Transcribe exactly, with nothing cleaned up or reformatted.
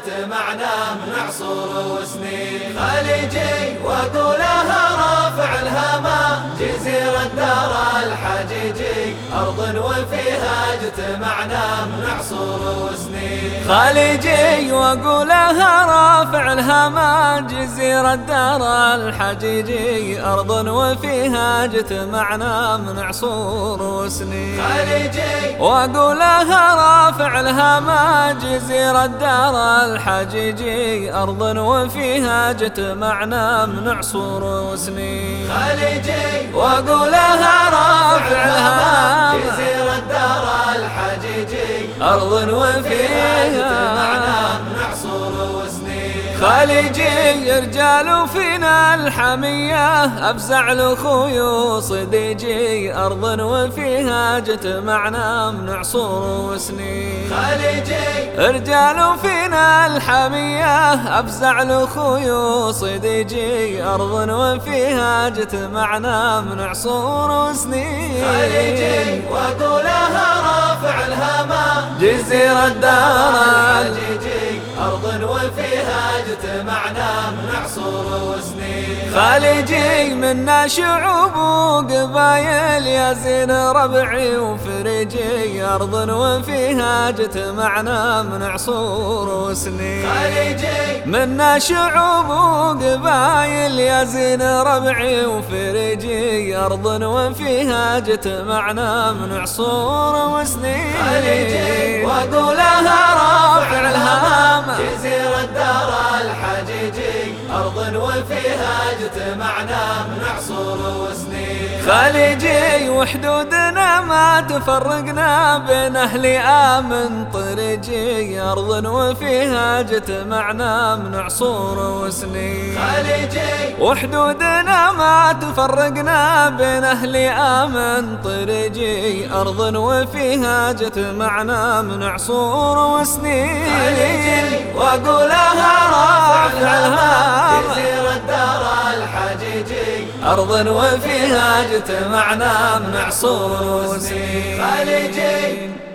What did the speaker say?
اجتمعنا من عصور وسنين. خليجي واقولها رافع الهمة، جزيرة دار الحجيجي أرض وفيها اجتمعنا من عصور وسنين. خليجي واقولها رافع الهمة، جزيرة دار الحجيجي أرض وفيها اجتمعنا من عصور وسنين. خليجي واقولها رافع الهمة، جزيرة دار الحجيجي أرض وفيها اجتمعنا من عصور وسنين. خليجي واقولها رافع الهمة، جزيرة دار الحجيجي أرض وفيها اجتمعنا من عصور وسنين. خليجي رجال فينا الحمية، أفزع لأخوي وصديجي أرض وفيها اجتمعنا من عصور وسنين. خليجي رجال فينا الحمية، أفزع لأخوي وصديجي أرض وفيها اجتمعنا من عصور وسنين. خليجي واقولها رافع الهمة، جزيرة دار الحجيجي أرض وفيها اجتمعنا من عصور وسنين. خليجي منا شعوب وقبايل، يا زين ربعي وفريجي أرض وفيها اجتمعنا من عصور وسنين. خليجي منا شعوب وقبايل، يا زين ربعي وفريجي أرض وفيها اجتمعنا من عصور وسنين. خليجي واقولها رافع الهمة، جزيرة دار الحجيجي أرض وفيها اجتمعنا من عصور وسنين. خليجي وحدودنا ما تفرقنا، بين أهل آمن طريجي أرض وفيها اجتمعنا من عصور وسنين. خليجي وحدودنا ما تفرقنا، بين أهل آمن طريجي أرض وفيها اجتمعنا من عصور وسنين. خليجي واقولها رافع الهمة، جزيرة دار الحجيجي أرض وفيها اجتمعنا من عصور وسنين. خليجي